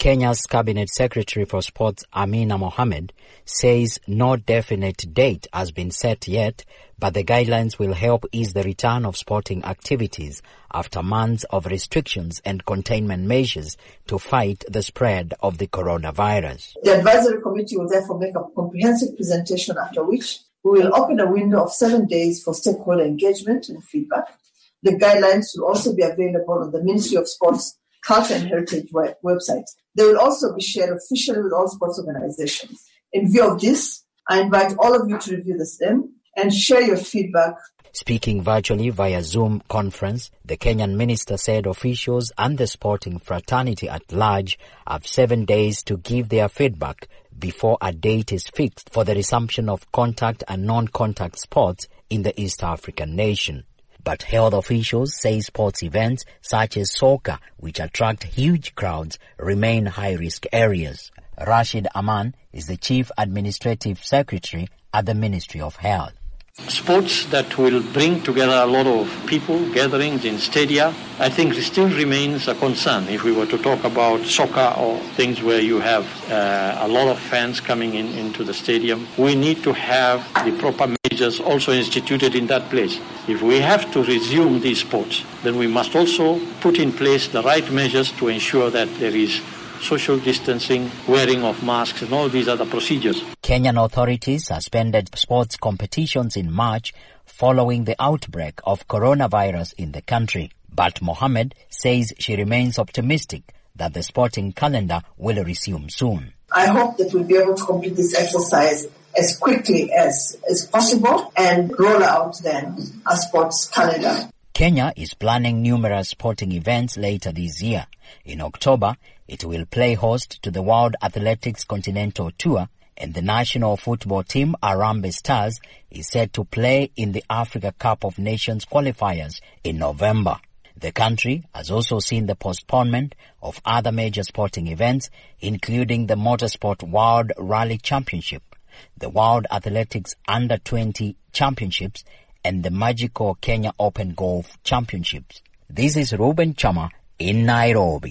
Kenya's Cabinet Secretary for Sports, Amina Mohamed, says no definite date has been set yet, but the guidelines will help ease the return of sporting activities after months of restrictions and containment measures to fight the spread of the coronavirus. The advisory committee will therefore make a comprehensive presentation, after which we will open a window of 7 days for stakeholder engagement and feedback. The guidelines will also be available on the Ministry of Sports, Culture and Heritage website. They will also be shared officially with all sports organizations. In view of this, I invite all of you to review the same and share your feedback. Speaking virtually via Zoom conference, the Kenyan minister said officials and the sporting fraternity at large have 7 days to give their feedback before a date is fixed for the resumption of contact and non-contact sports in the East African nation. But health officials say sports events such as soccer, which attract huge crowds, remain high-risk areas. Rashid Aman is the Chief Administrative Secretary at the Ministry of Health. Sports that will bring together a lot of people, gatherings in stadia, I think still remains a concern. If we were to talk about soccer or things where you have a lot of fans coming into the stadium, we need to have the proper measures also instituted in that place. If we have to resume these sports, then we must also put in place the right measures to ensure that there is social distancing, wearing of masks, and all these other procedures. Kenyan authorities suspended sports competitions in March following the outbreak of coronavirus in the country. But Mohamed says she remains optimistic that the sporting calendar will resume soon. I hope that we'll be able to complete this exercise as quickly as possible and roll out then a sports calendar. Kenya is planning numerous sporting events later this year. In October, it will play host to the World Athletics Continental Tour, and the national football team Harambee Stars is set to play in the Africa Cup of Nations qualifiers in November. The country has also seen the postponement of other major sporting events, including the Motorsport World Rally Championship, the World Athletics Under-20 Championships, and the Magical Kenya Open Golf Championships. This is Ruben Chama in Nairobi.